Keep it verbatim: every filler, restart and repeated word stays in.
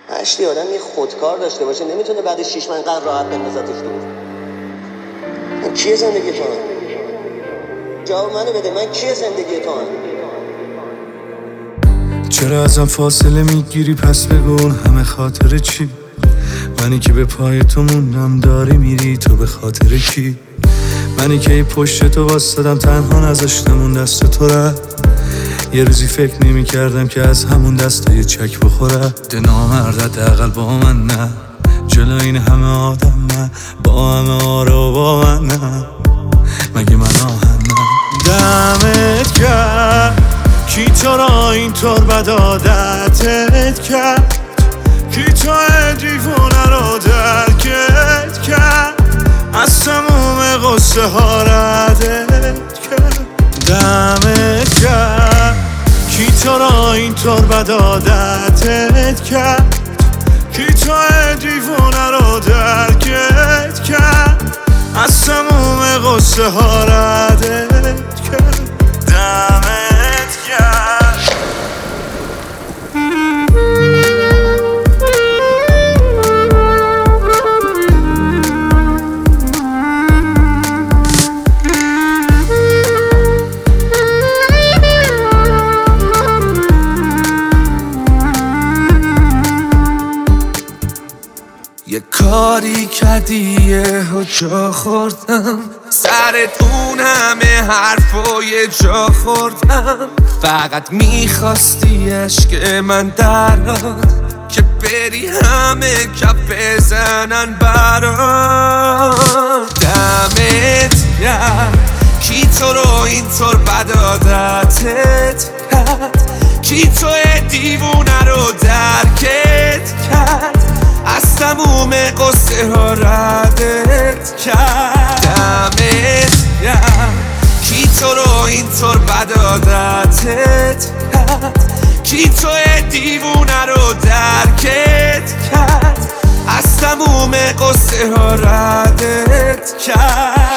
هشتی آدم یه خودکار داشته باشه نمیتونه بعد شیش ماه اینقدر راحت بندازتش دور. من کیه زندگی تو هم؟ جواب منو بده، من کیه زندگی تو هم؟ چرا ازم فاصله میگیری پس بگون همه خاطر چی؟ منی که به پای تو موندم داری میری تو به خاطر کی؟ منی که ای پشت تو واسدم تنها نذاشتم اون دست تو رد. یه روزی فکر نمی کردم که از همون دستا یه چک بخوره. ده نامرد حداقل با من نه، جلو این همه آدم نه، با همه آرا با من نه، مگه من آهن نه. دمت کرد کی تو را اینطور بد عادتت کرد، کی تو دیوونه رو درکت کرد، از تموم قصه ها ردت کرد. دمت کرد کی تو را اینطور بد عادتت کرد، کی تو دیوونه رو درکت کرد، از تموم قصه ها ردت کرد. دمت کرد. یه کاری کردی یه ها جا خوردم، سرت اون همه حرفای جا خوردم. فقط میخواستی عشق من دراد که بری همه کف بزنن برات. دمت گرم کی تو رو اینطور بد عادتت کرد، کی تو دیوونه رو درکت کرد، از تموم قصه ها ردت کرد. دمت گرم کی تو رو اینطور بد عادتت کرد، کی تو دیوونه رو درکت کرد، از تموم قصه ها ردت کرد.